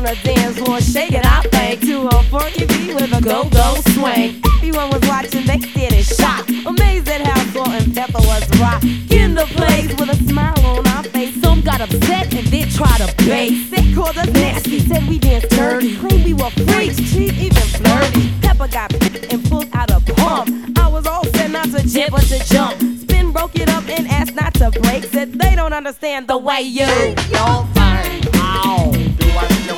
the dance floor, shaking our thing to a funky beat with a go-go swing. Everyone was watching, they stared in shock, amazed at how Salt and Pepper was rocking the place with a smile on our face. Some got upset and then tried to base. They called us nasty, said we danced dirty, claimed we were freaks, cheap, even flirty. Pepper got picked and pulled out a pump. I was all set not to jib but to jump. Spin broke it up and asked not to break. Said they don't understand the way you your thing. Ow.